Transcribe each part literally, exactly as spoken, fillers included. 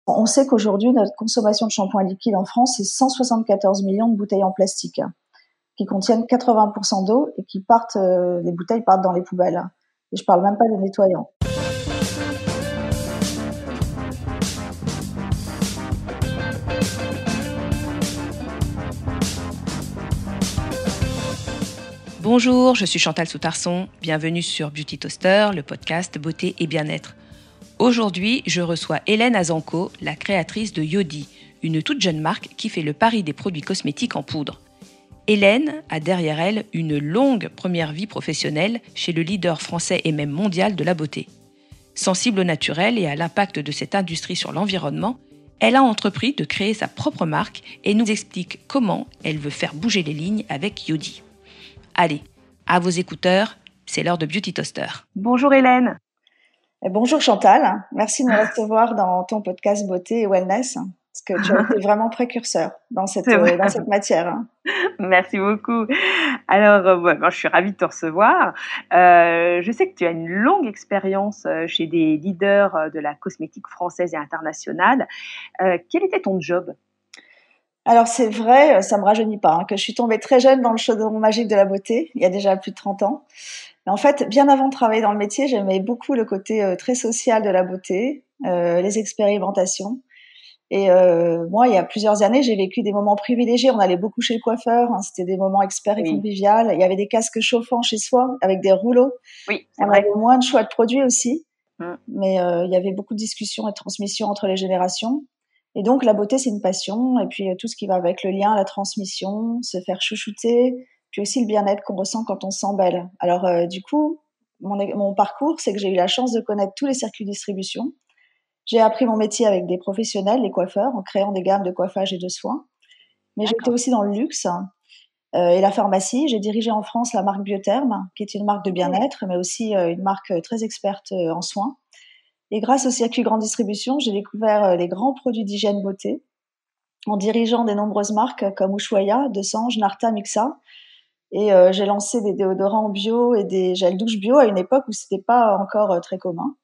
On sait qu'aujourd'hui, notre consommation de shampoing liquide en France, c'est cent soixante-quatorze millions de bouteilles en plastique qui contiennent quatre-vingts pour cent d'eau et qui partent, euh, les bouteilles partent dans les poubelles. Et je parle même pas des nettoyants. Bonjour, je suis Chantal Soutarson. Bienvenue sur Beauty Toaster, le podcast beauté et bien-être. Aujourd'hui, je reçois Hélène Azanco, la créatrice de Yodi, une toute jeune marque qui fait le pari des produits cosmétiques en poudre. Hélène a derrière elle une longue première vie professionnelle chez le leader français et même mondial de la beauté. Sensible au naturel et à l'impact de cette industrie sur l'environnement, elle a entrepris de créer sa propre marque et nous explique comment elle veut faire bouger les lignes avec Yodi. Allez, à vos écouteurs, c'est l'heure de Beauty Toaster. Bonjour Hélène. Et bonjour Chantal, merci de me recevoir dans ton podcast beauté et wellness, parce que tu as été vraiment précurseur dans cette, euh, dans cette matière. Merci beaucoup. Alors, euh, ouais, moi, je suis ravie de te recevoir. Euh, je sais que tu as une longue expérience chez des leaders de la cosmétique française et internationale. Euh, quel était ton job ? Alors c'est vrai, ça me rajeunit pas, hein, que je suis tombée très jeune dans le chaudron magique de la beauté, il y a déjà plus de trente ans. Mais en fait, bien avant de travailler dans le métier, j'aimais beaucoup le côté euh, très social de la beauté, euh, les expérimentations. Et euh, moi, il y a plusieurs années, j'ai vécu des moments privilégiés. On allait beaucoup chez le coiffeur, hein, c'était des moments experts et Oui. conviviaux. Il y avait des casques chauffants chez soi avec des rouleaux. Oui, c'est On vrai. avait moins de choix de produits aussi, Mm. mais euh, il y avait beaucoup de discussions et de transmissions entre les générations. Et donc, la beauté, c'est une passion. Et puis, euh, tout ce qui va avec le lien, la transmission, se faire chouchouter, puis aussi le bien-être qu'on ressent quand on se sent belle. Alors, euh, du coup, mon, mon parcours, c'est que j'ai eu la chance de connaître tous les circuits de distribution. J'ai appris mon métier avec des professionnels, les coiffeurs, en créant des gammes de coiffage et de soins. Mais j'étais aussi dans le luxe euh, et la pharmacie. J'ai dirigé en France la marque Biotherme, qui est une marque de bien-être, mais aussi euh, une marque très experte euh, en soins. Et grâce au circuit grande distribution, j'ai découvert euh, les grands produits d'hygiène beauté en dirigeant des nombreuses marques comme Ushuaïa, Desange, Narta, Mixa. Et euh, j'ai lancé des déodorants bio et des gels douche bio à une époque où c'était pas encore euh, très commun.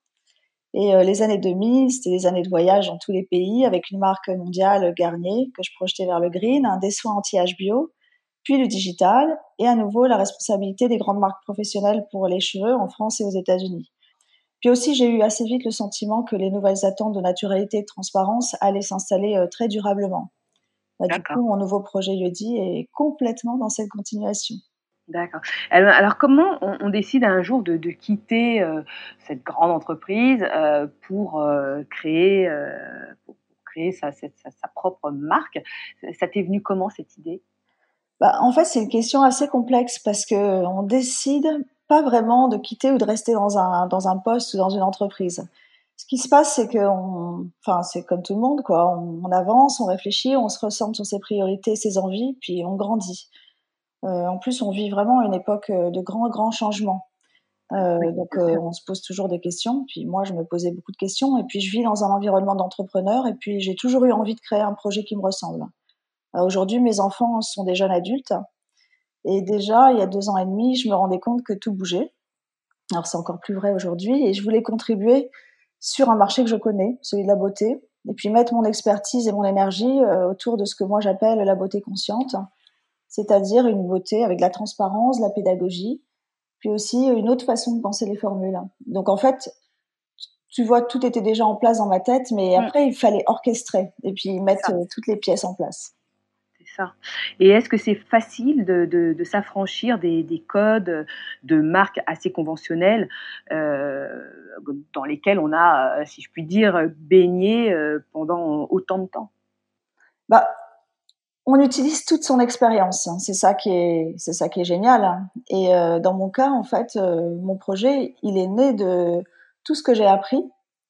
Et euh, les années deux mille, c'était des années de voyage dans tous les pays avec une marque mondiale, Garnier, que je projetais vers le green, un des soins anti-âge bio, puis le digital, et à nouveau la responsabilité des grandes marques professionnelles pour les cheveux en France et aux États-Unis. Puis aussi, j'ai eu assez vite le sentiment que les nouvelles attentes de naturalité et de transparence allaient s'installer euh, très durablement. Bah, du coup, mon nouveau projet Yodi est complètement dans cette continuation. D'accord. Alors, alors comment on, on décide un jour de, de quitter euh, cette grande entreprise euh, pour euh, créer, euh, pour créer sa, sa, sa propre marque ? Ça t'est venu comment cette idée ? Bah, en fait, c'est une question assez complexe parce que on décide pas vraiment de quitter ou de rester dans un dans un poste ou dans une entreprise. Ce qui se passe, c'est que, on, enfin, c'est comme tout le monde, quoi. On, on avance, on réfléchit, on se ressente sur ses priorités, ses envies, puis on grandit. Euh, en plus, on vit vraiment une époque de grands grands changements. Euh, Oui, donc, bien euh, sûr. on se pose toujours des questions. Puis moi, je me posais beaucoup de questions. Et puis, je vis dans un environnement d'entrepreneur. Et puis, j'ai toujours eu envie de créer un projet qui me ressemble. Euh, aujourd'hui, mes enfants sont des jeunes adultes. Et déjà, il y a deux ans et demi, je me rendais compte que tout bougeait. Alors, c'est encore plus vrai aujourd'hui. Et je voulais contribuer sur un marché que je connais, celui de la beauté. Et puis, mettre mon expertise et mon énergie euh, autour de ce que moi j'appelle la beauté consciente. C'est-à-dire une beauté avec de la transparence, de la pédagogie, puis aussi une autre façon de penser les formules. Donc, en fait, tu vois, tout était déjà en place dans ma tête, mais après, il fallait orchestrer et puis mettre euh, toutes les pièces en place. C'est ça. Et est-ce que c'est facile de, de, de s'affranchir des, des codes de marques assez conventionnels euh, dans lesquels on a, si je puis dire, baigné pendant autant de temps ? Bah, on utilise toute son expérience. Hein. C'est ça qui est, c'est ça qui est génial. Hein. Et euh, dans mon cas, en fait, euh, mon projet, il est né de tout ce que j'ai appris,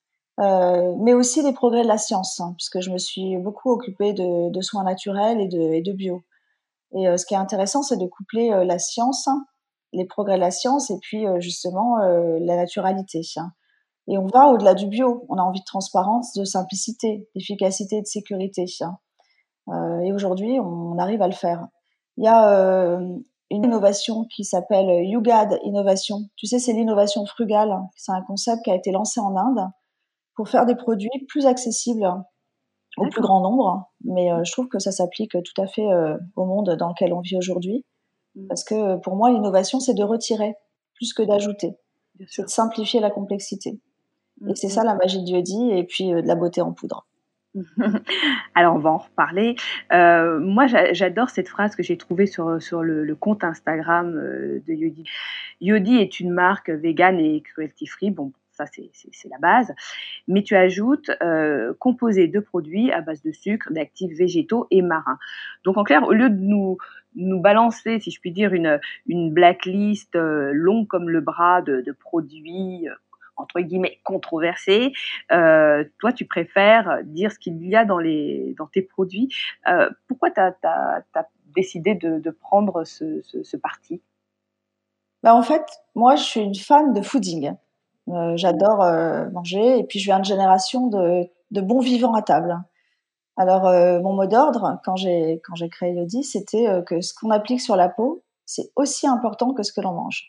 euh, mais aussi des progrès de la science, hein, puisque je me suis beaucoup occupée de, de soins naturels et de, et de bio. Et euh, ce qui est intéressant, c'est de coupler euh, la science, les progrès de la science, et puis euh, justement euh, la naturalité. Hein. Et on va au-delà du bio. On a envie de transparence, de simplicité, d'efficacité, de sécurité. Hein. Euh, et aujourd'hui, on arrive à le faire. Il y a euh, une innovation qui s'appelle YouGad Innovation. Tu sais, c'est l'innovation frugale. C'est un concept qui a été lancé en Inde pour faire des produits plus accessibles au plus D'accord. grand nombre. Mais euh, je trouve que ça s'applique tout à fait euh, au monde dans lequel on vit aujourd'hui. Mmh. Parce que pour moi, l'innovation, c'est de retirer plus que d'ajouter. Bien C'est sûr. de simplifier la complexité. Mmh, Et c'est mmh. ça la magie de Yodi et puis euh, de la beauté en poudre. Alors on va en reparler. Heu, moi j'a j'adore cette phrase que j'ai trouvée sur, sur le le compte Instagram, heu, de Yodi. Yodi est une marque végane et cruelty free. Bon, ça c'est c'est c'est la base. Mais tu ajoutes, heu, composé de produits à base de sucre, d'actifs végétaux et marins. Donc en clair, au lieu de nous nous balancer, si je puis dire, une une blacklist, heu, longue comme le bras de de produits, heu, entre guillemets «controversés», heu, toi tu préfères dire ce qu'il y a dans les dans tes produits. Heu, pourquoi tu as tu as tu as décidé de de prendre ce ce ce parti? Bah, en fait, moi, je suis une fan de fooding. Heu, j'adore, heu, manger et puis je viens de génération de de bons vivants à table. Alors, heu, mon mot d'ordre quand j'ai quand j'ai créé Yodi, c'était, heu, que ce qu'on applique sur la peau, c'est aussi important que ce que l'on mange.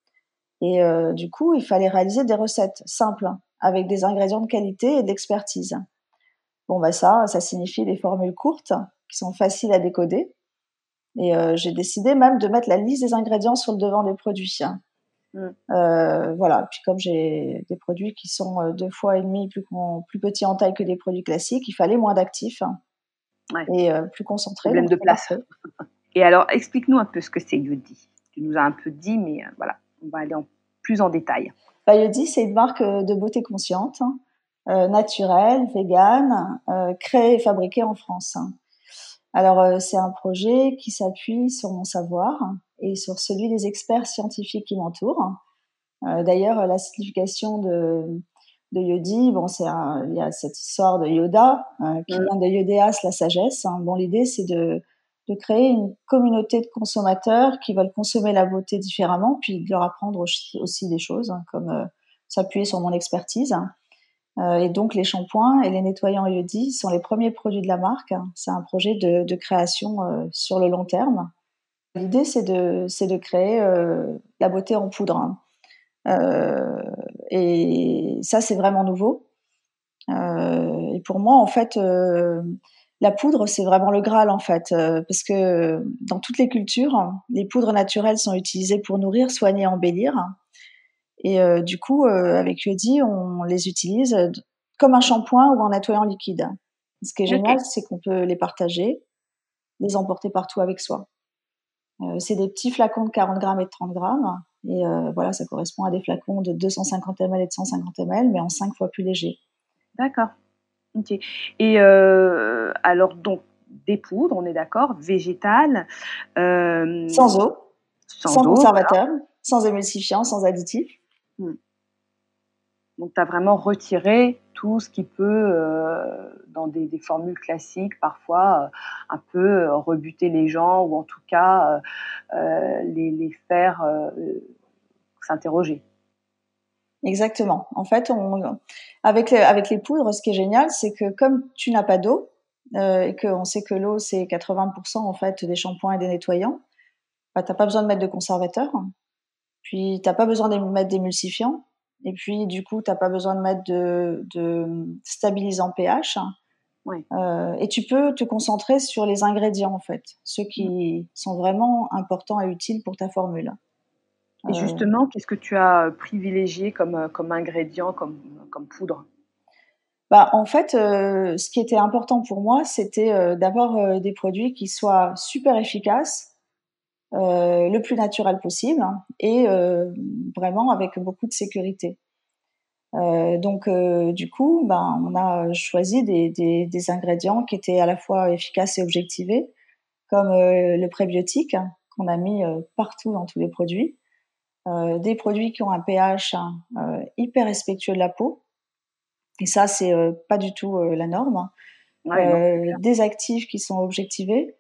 Et heu, du coup, il fallait réaliser des recettes simples, avec des ingrédients de qualité et de l'expertise. Bon, bah, ça, ça signifie des formules courtes qui sont faciles à décoder et heu, j'ai décidé même de mettre la liste des ingrédients sur le devant des produits. Mmh. Heu, voilà, puis comme j'ai des produits qui sont, heu, deux fois et demi plus con plus petits en taille que des produits classiques, il fallait moins d'actifs Ouais, et heu, plus concentré, problème donc de c'est place. parfait. Et alors explique-nous un peu ce que c'est Yodi. Tu nous as un peu dit, mais heu, voilà, on va aller en plus en détail. Biodi, c'est une marque, heu, de beauté consciente, heu, naturelle, végane, heu, créée et fabriquée en France. Alors, heu, c'est un projet qui s'appuie sur mon savoir et sur celui des experts scientifiques qui m'entourent. Heu, d'ailleurs, la signification de de Yodi, bon, c'est un il y a cette histoire de Yoda, heu, qui Mmh. vient de Yodéas, la sagesse, hein. Bon, l'idée, c'est de de créer une communauté de consommateurs qui veulent consommer la beauté différemment, puis de leur apprendre aussi aussi des choses, hein, comme, heu, s'appuyer sur mon expertise. Heu et donc les shampoings et les nettoyants Yodi sont les premiers produits de la marque. C'est un projet de de création, heu, sur le long terme. L'idée, c'est de c'est de créer, heu, la beauté en poudre. Heu et ça, c'est vraiment nouveau. Heu et pour moi, en fait, heu, la poudre, c'est vraiment le graal, en fait, heu, parce que dans toutes les cultures, les poudres naturelles sont utilisées pour nourrir, soigner, embellir et heu, du coup, heu, avec Yodi, on les utilise, d comme un shampoing ou un nettoyant liquide. Ce qui est génial, OK, c'est qu'on peut les partager, les emporter partout avec soi. Heu, c'est des petits flacons de quarante grammes et de trente grammes et heu, voilà, ça correspond à des flacons de deux cent cinquante millilitres et de cent cinquante millilitres, mais en cinq fois plus légers. d'accord. OK. Et heu, alors donc des poudres, on est d'accord, végétales, hem, Sans eau, sans sans eau, voilà. conservateur, sans émulsifiant, sans additif. Mmh. Donc tu as vraiment retiré tout ce qui peut, heu, dans des des formules classiques parfois, heu, un peu, heu, rebuter les gens ou en tout cas, heu heu, les les faire, heu, s'interroger. Exactement. En fait, on avec les avec les poudres, ce qui est génial, c'est que comme tu n'as pas d'eau, heu et qu'on sait que l'eau, c'est quatre-vingts en fait des shampoings et des nettoyants, bah, tu as pas besoin de mettre de conservateur, puis tu as pas besoin de mettre d'émulsifiant et puis du coup, tu as pas besoin de mettre de de, mmh, stabilisant pH, Oui. heu et tu peux te concentrer sur les ingrédients, en fait, ceux Mmh. qui sont vraiment importants et utiles pour ta formule. Et Heu justement, qu'est-ce que tu as, heu, privilégié comme, heu, comme ingrédient, comme comme poudre? Bah, en fait, heu, ce qui était important pour moi, c'était, heu, d'avoir, heu, des produits qui soient super efficaces, heu, le plus naturel possible hein, et heu, vraiment avec beaucoup de sécurité. Heu, donc heu, du coup, ben, on a choisi des des des ingrédients qui étaient à la fois efficaces et objectivés, comme, heu, le prébiotique hein, qu'on a mis, heu, partout dans tous les produits. Heu, des produits qui ont un pH, heu, hyper respectueux de la peau et ça, c'est, heu, pas du tout, heu, la norme. Ouais, non, c'est Heu, clair. des actifs qui sont objectivés,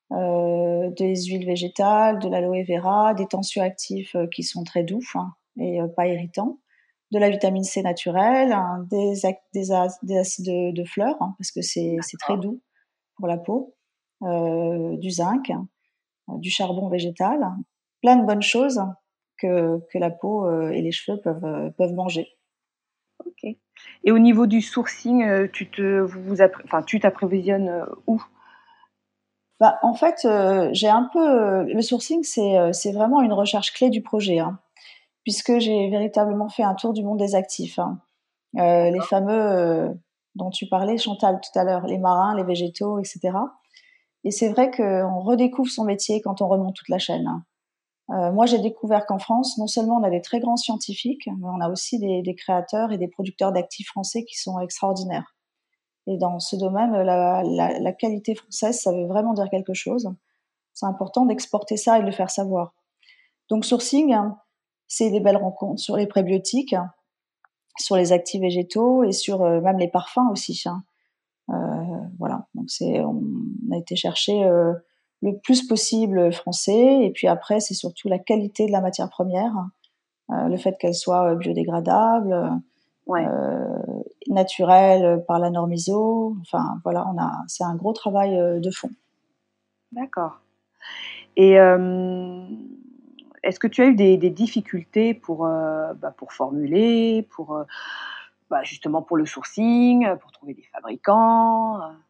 heu, des huiles végétales, de l'aloe vera, des tensioactifs, heu, qui sont très doux, hein et heu, pas irritants, de la vitamine C naturelle, hein, des ac des az des acides de de fleurs, hein, parce que c'est c'est très D'accord. doux pour la peau, heu, du zinc, heu, du charbon végétal, plein de bonnes choses que que la peau, heu et les cheveux peuvent, heu, peuvent manger. Ok. Et au niveau du sourcing, euh, tu te, vous, vous appré- enfin, tu t'approvisionnes euh, où? Bah, en fait, euh, j'ai un peu euh, le sourcing, c'est euh, c'est vraiment une recherche clé du projet, hein, puisque j'ai véritablement fait un tour du monde des actifs, hein. Euh, les fameux euh, dont tu parlais, Chantal, tout à l'heure, les marins, les végétaux, et cetera. Et c'est vrai qu'on redécouvre son métier quand on remonte toute la chaîne, hein. Euh, moi, j'ai découvert qu'en France, non seulement on a des très grands scientifiques, mais on a aussi des, des créateurs et des producteurs d'actifs français qui sont extraordinaires. Et dans ce domaine, la, la, la qualité française, ça veut vraiment dire quelque chose. C'est important d'exporter ça et de le faire savoir. Donc, sourcing, hein, c'est des belles rencontres sur les prébiotiques, sur les actifs végétaux et sur euh, même les parfums aussi, hein. Euh, voilà. Donc, c'est, on a été chercher euh, le plus possible français. Et puis après, c'est surtout la qualité de la matière première, euh, le fait qu'elle soit biodégradable, Ouais, euh, naturelle par la norme I S O. Enfin, voilà, on a, c'est un gros travail euh, de fond. d'accord. Et euh, est-ce que tu as eu des, des difficultés pour, euh, bah, pour formuler, pour euh, bah, justement pour le sourcing, pour trouver des fabricants, euh,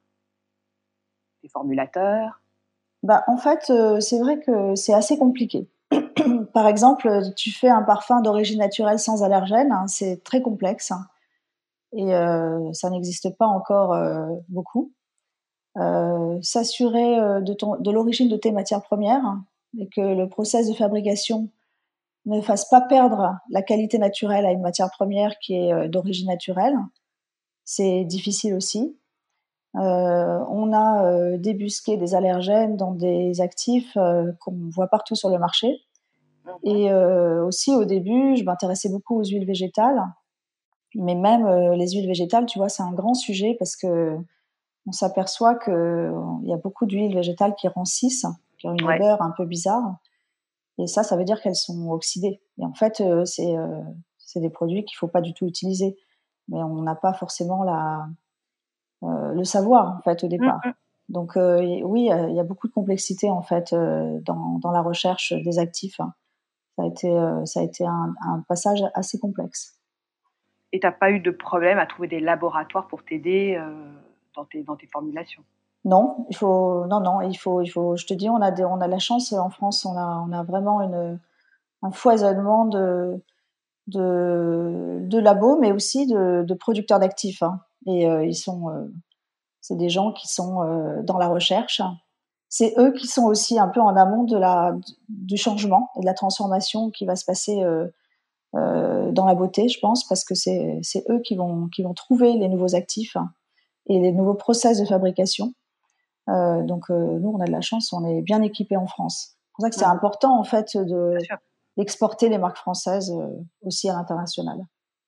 des formulateurs? Bah, en fait, euh, c'est vrai que c'est assez compliqué. Par exemple, tu fais un parfum d'origine naturelle sans allergène, hein, c'est très complexe, hein, et euh, ça n'existe pas encore euh, beaucoup. Euh, s'assurer euh, de, ton, de l'origine de tes matières premières, hein, et que le process de fabrication ne fasse pas perdre la qualité naturelle à une matière première qui est euh, d'origine naturelle, c'est difficile aussi. Euh, on a euh, débusqué des allergènes dans des actifs euh, qu'on voit partout sur le marché. Mhm. Et euh, aussi, au début, je m'intéressais beaucoup aux huiles végétales. Mais même euh, les huiles végétales, tu vois, c'est un grand sujet parce que on s'aperçoit qu'il y a beaucoup d'huiles végétales qui rancissent, qui ont une Ouais. odeur un peu bizarre. Et ça, ça veut dire qu'elles sont oxydées. Et en fait, euh, c'est euh, c'est des produits qu'il faut pas du tout utiliser. Mais on n'a pas forcément la, euh, le savoir, en fait, au départ. Mhm. Donc, euh, oui, il y a beaucoup de complexité, en fait, euh, dans, dans la recherche des actifs, hein. Ça a été, euh, ça a été un, un passage assez complexe. Et tu n'as pas eu de problème à trouver des laboratoires pour t'aider euh, dans, tes, dans tes formulations? Non, il faut, non, non, il faut, il faut. Je te dis, on a des, on a la chance en France, on a, on a vraiment une, un foisonnement de, de, de labos, mais aussi de, de producteurs d'actifs, hein. Et euh, ils sont, euh, c'est des gens qui sont euh, dans la recherche. C'est eux qui sont aussi un peu en amont de la, du changement et de la transformation qui va se passer euh, euh, dans la beauté, je pense, parce que c'est, c'est eux qui vont, qui vont trouver les nouveaux actifs, hein, et les nouveaux process de fabrication. Euh, donc euh, nous, on a de la chance, on est bien équipés en France. C'est pour ça que c'est Mhm. important en fait Bien de sûr. d'exporter les marques françaises euh, aussi à l'international.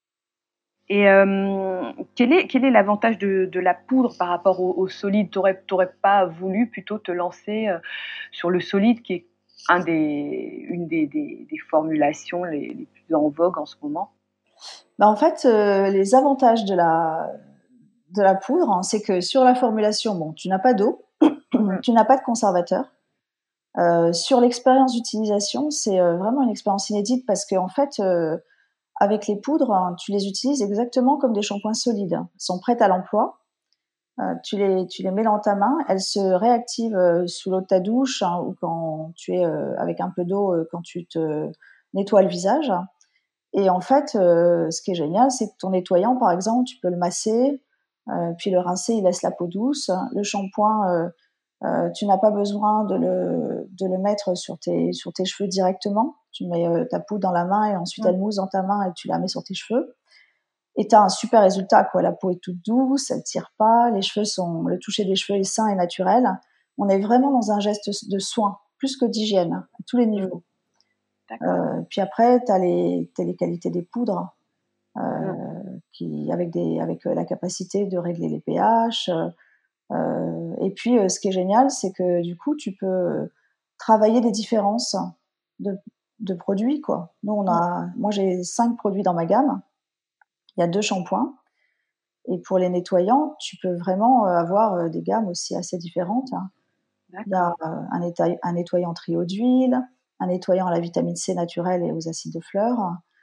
Et euh, quel est, quel est l'avantage de, de la poudre par rapport au, au solide? Tu n'aurais pas voulu plutôt te lancer euh, sur le solide qui est un des, une des, des, des formulations les, les plus en vogue en ce moment? Bah, en fait, euh, les avantages de la de la poudre, hein, c'est que sur la formulation, bon, tu n'as pas d'eau, Mm. tu n'as pas de conservateur. Euh, sur l'expérience d'utilisation, c'est euh, vraiment une expérience inédite parce que en fait, euh, avec les poudres, hein, tu les utilises exactement comme des shampoings solides. Elles sont prêtes à l'emploi. Euh, tu les, tu les mets dans ta main, elles se réactivent euh, sous l'eau de ta douche, hein, ou quand tu es euh, avec un peu d'eau euh, quand tu te nettoies le visage. Et en fait, euh, ce qui est génial, c'est que ton nettoyant, par exemple, tu peux le masser, euh, puis le rincer, il laisse la peau douce. Le shampoing, euh, euh, tu n'as pas besoin de le, de le mettre sur tes, sur tes cheveux directement. Tu mets euh, ta poudre dans la main et ensuite Mm. elle mousse dans ta main et tu la mets sur tes cheveux. Et tu as un super résultat, quoi. La peau est toute douce, elle tire pas, les cheveux sont, le toucher des cheveux est sain et naturel. On est vraiment dans un geste de soin, plus que d'hygiène, à tous les Mm. niveaux. D'accord. Euh, puis après, tu as les, t'as les qualités des poudres, euh, Mm. qui, avec, des, avec la capacité de régler les pH. Euh, et puis, euh, ce qui est génial, c'est que du coup, tu peux travailler des différences de, de produits, quoi. Nous, on Mm. a, moi, j'ai cinq produits dans ma gamme. Il y a deux shampoings. Et pour les nettoyants, tu peux vraiment euh, avoir euh, des gammes aussi assez différentes, hein. Il y a D'accord. euh, un, nettoy- un nettoyant trio d'huile, un nettoyant à la vitamine C naturelle et aux acides de fleurs,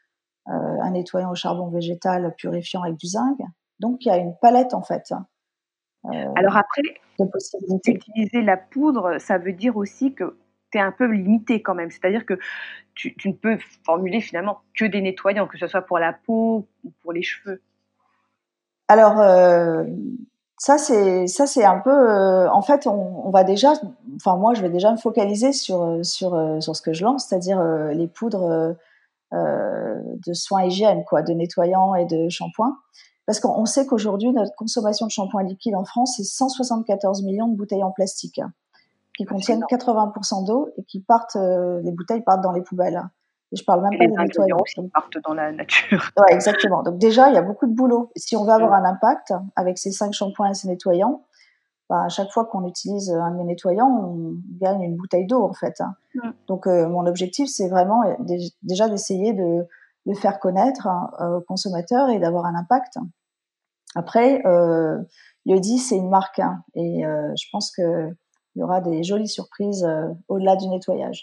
euh, un nettoyant au charbon végétal purifiant avec du zinc. Donc, il y a une palette, en fait, euh, Alors après, de possibilités. utiliser la poudre, ça veut dire aussi que tu es un peu limité quand même. C'est-à-dire que tu, tu ne peux formuler finalement que des nettoyants, que ce soit pour la peau ou pour les cheveux. Alors, euh, ça c'est ça c'est un peu. Euh, en fait, on, on va déjà. Enfin, moi, je vais déjà me focaliser sur sur euh, sur ce que je lance, c'est-à-dire euh, les poudres euh, euh, de soins hygiène, quoi, de nettoyants et de shampoings. Parce qu'on sait qu'aujourd'hui, notre consommation de shampoing liquide en France, c'est cent soixante-quatorze millions de bouteilles en plastique, hein, qui contiennent quatre-vingts pour cent d'eau et qui partent. Euh, les bouteilles partent dans les poubelles. Et je parle même Et pas les des ingrédients nettoyants. aussi partent dans la nature. Ouais, exactement. Donc déjà, il y a beaucoup de boulot. Si on veut avoir un impact avec ces cinq shampoings et ces nettoyants, bah, à chaque fois qu'on utilise un de mes nettoyants, on gagne une bouteille d'eau en fait. Mm. Donc euh, mon objectif, c'est vraiment dé- déjà d'essayer de le faire connaître hein, aux consommateurs et d'avoir un impact. Après, euh, Yodi, c'est une marque hein, et euh, je pense qu'il y aura des jolies surprises euh, au-delà du nettoyage.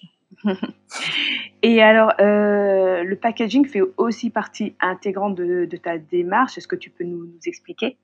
Et alors, euh, le packaging fait aussi partie intégrante de, de ta démarche. Est-ce que tu peux nous, nous expliquer?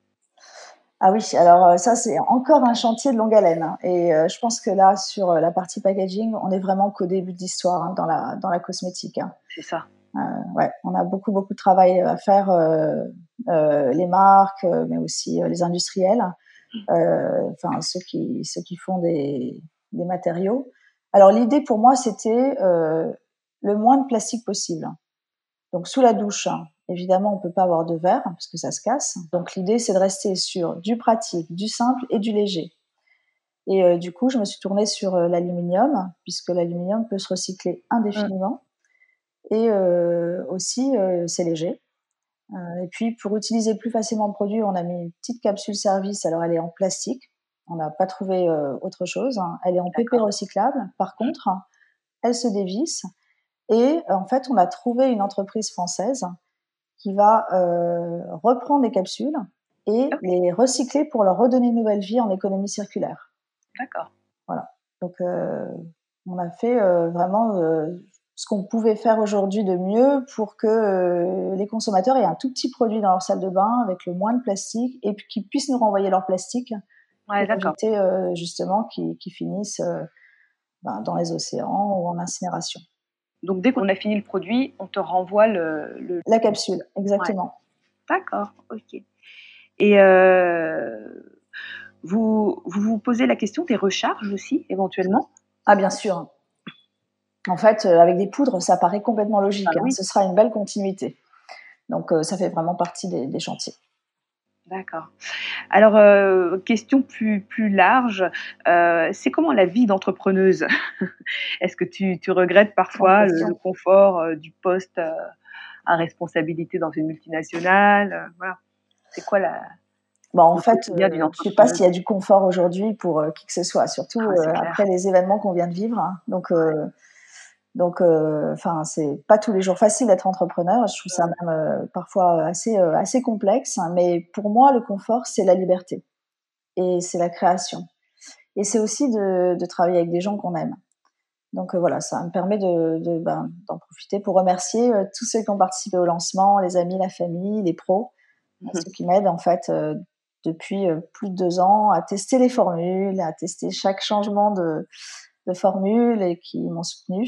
Ah oui, alors ça c'est encore un chantier de longue haleine hein. Et euh, je pense que là sur la partie packaging, on est vraiment qu'au début de l'histoire hein, dans la dans la cosmétique. Hein. C'est ça. Euh, ouais, on a beaucoup beaucoup de travail à faire, euh, euh, les marques, mais aussi euh, les industriels, euh, enfin ceux qui ceux qui font des des matériaux. Alors l'idée pour moi c'était euh, le moins de plastique possible. Donc sous la douche, hein, évidemment, on peut pas avoir de verre parce que ça se casse. Donc l'idée, c'est de rester sur du pratique, du simple et du léger. Et euh, du coup, je me suis tournée sur euh, l'aluminium puisque l'aluminium peut se recycler indéfiniment et euh, aussi euh, c'est léger. Euh, et puis pour utiliser plus facilement le produit, on a mis une petite capsule service. Alors elle est en plastique. On n'a pas trouvé euh, autre chose. Hein. Elle est en P P recyclable. Par contre, elle se dévisse. Et en fait, on a trouvé une entreprise française qui va euh, reprendre les capsules et Okay. les recycler pour leur redonner une nouvelle vie en économie circulaire. D'accord. Voilà. Donc, euh, on a fait euh, vraiment euh, ce qu'on pouvait faire aujourd'hui de mieux pour que euh, les consommateurs aient un tout petit produit dans leur salle de bain avec le moins de plastique et puis qu'ils puissent nous renvoyer leur plastique Ouais, pour d'accord. éviter euh, justement qu'ils, qu'ils finissent euh, ben, dans les océans ou en incinération. Donc dès qu'on a fini le produit, on te renvoie le... le... La capsule, exactement. Ouais. D'accord, ok. Et euh, vous, vous vous posez la question des recharges aussi, éventuellement? Ah bien sûr. En fait, euh, avec des poudres, ça paraît complètement logique. Ah, hein. oui. Ce sera une belle continuité. Donc, euh, ça fait vraiment partie des, des chantiers. D'accord. Alors, euh, question plus, plus large, euh, c'est comment la vie d'entrepreneuse? Est-ce que tu, tu regrettes parfois le, le confort euh, du poste euh, à responsabilité dans une multinationale? euh, Voilà. C'est quoi la, Bon, en le fait, quotidien d'une euh, je ne sais pas entrepreneuse? s'il y a du confort aujourd'hui pour euh, qui que ce soit, surtout Ah, c'est euh, clair. après les événements qu'on vient de vivre. Hein. Donc, euh, donc, enfin, euh, c'est pas tous les jours facile d'être entrepreneur. Je trouve ça même euh, parfois assez euh, assez complexe. Hein. Mais pour moi, le confort, c'est la liberté et c'est la création. Et c'est aussi de, de travailler avec des gens qu'on aime. Donc euh, voilà, ça me permet de, de, ben, d'en profiter pour remercier euh, tous ceux qui ont participé au lancement, les amis, la famille, les pros, Mmh. ceux qui m'aident en fait euh, depuis euh, plus de deux ans à tester les formules, à tester chaque changement de, de formule et qui m'ont soutenu.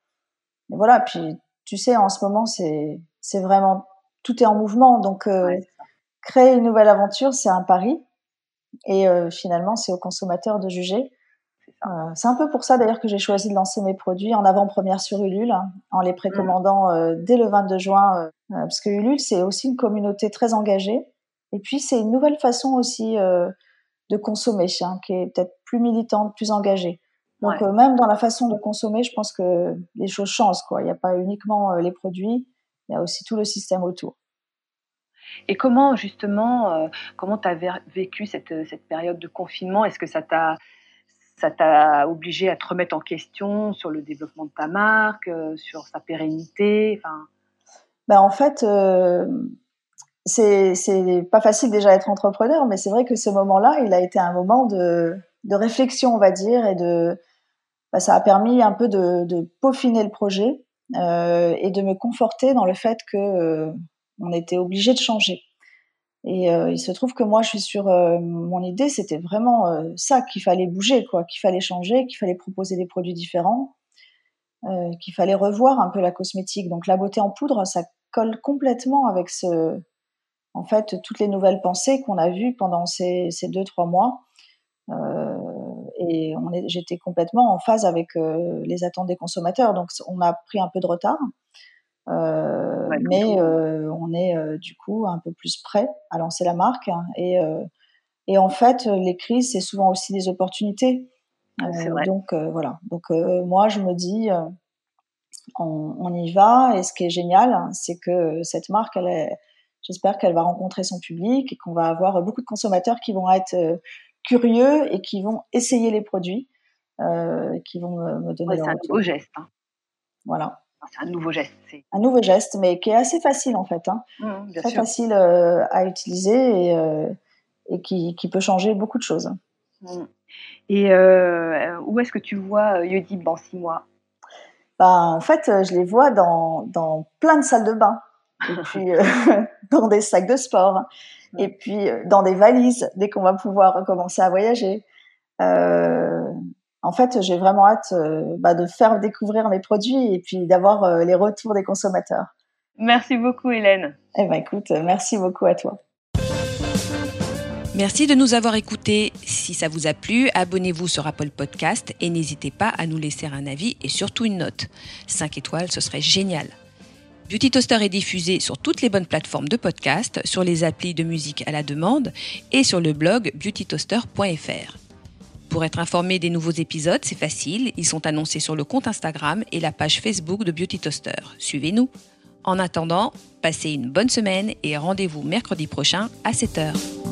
Et voilà, puis tu sais, en ce moment, c'est, c'est vraiment, tout est en mouvement. Donc euh, Ouais, c'est ça. créer une nouvelle aventure, c'est un pari. Et euh, finalement, c'est aux consommateurs de juger. C'est ça. Euh, c'est un peu pour ça d'ailleurs que j'ai choisi de lancer mes produits en avant-première sur Ulule, hein, en les précommandant euh, dès le vingt-deux juin, euh, parce que Ulule c'est aussi une communauté très engagée, et puis c'est une nouvelle façon aussi euh, de consommer, hein, qui est peut-être plus militante, plus engagée. Donc Ouais. euh, même dans la façon de consommer, je pense que les choses changent, quoi. Il n'y a pas uniquement euh, les produits, il y a aussi tout le système autour. Et comment justement, euh, comment tu as vécu cette, cette période de confinement? Est-ce que ça t'a ça t'a obligé à te remettre en question sur le développement de ta marque, euh, sur sa pérennité? Enfin... Ben, en fait, euh, c'est, c'est pas facile déjà d'être entrepreneur, mais c'est vrai que ce moment-là, il a été un moment de, de réflexion, on va dire, et de, bah, ça a permis un peu de, de peaufiner le projet euh, et de me conforter dans le fait que euh, on était obligé de changer. Et euh, il se trouve que moi, je suis sur euh, mon idée, c'était vraiment euh, ça, qu'il fallait bouger, quoi, qu'il fallait changer, qu'il fallait proposer des produits différents, euh, qu'il fallait revoir un peu la cosmétique. Donc la beauté en poudre, ça colle complètement avec ce, en fait, toutes les nouvelles pensées qu'on a vues pendant ces, ces deux trois mois. Euh, et on est, j'étais complètement en phase avec euh, les attentes des consommateurs. Donc on a pris un peu de retard. Euh, ouais, mais euh, on est euh, du coup un peu plus prêt à lancer la marque, hein, et, euh, et en fait les crises c'est souvent aussi des opportunités, euh, c'est vrai. donc euh, voilà, donc euh, moi je me dis euh, on, on y va, et ce qui est génial c'est que cette marque elle est, j'espère qu'elle va rencontrer son public et qu'on va avoir beaucoup de consommateurs qui vont être euh, curieux et qui vont essayer les produits, euh, qui vont me, me donner ouais, leur c'est un retour. beau geste, hein. Voilà. C'est un nouveau geste. C'est... Un nouveau geste, mais qui est assez facile en fait, hein. Mmh, bien Très sûr. facile euh, à utiliser et, euh, et qui, qui peut changer beaucoup de choses. Mmh. Et euh, où est-ce que tu vois Yodib dans six mois? Bah, en fait, je les vois dans, dans plein de salles de bain, et puis euh, dans des sacs de sport, mmh. et puis euh, dans des valises dès qu'on va pouvoir recommencer à voyager. Euh, En fait, j'ai vraiment hâte euh, bah, de faire découvrir mes produits et puis d'avoir euh, les retours des consommateurs. Merci beaucoup, Hélène. Eh ben, écoute, merci beaucoup à toi. Merci de nous avoir écoutés. Si ça vous a plu, abonnez-vous sur Apple Podcast et n'hésitez pas à nous laisser un avis et surtout une note. cinq étoiles, ce serait génial. Beauty Toaster est diffusé sur toutes les bonnes plateformes de podcast, sur les applis de musique à la demande et sur le blog beauty toaster point f r. Pour être informé des nouveaux épisodes, c'est facile, ils sont annoncés sur le compte Instagram et la page Facebook de Beauty Toaster. Suivez-nous. En attendant, passez une bonne semaine et rendez-vous mercredi prochain à sept heures.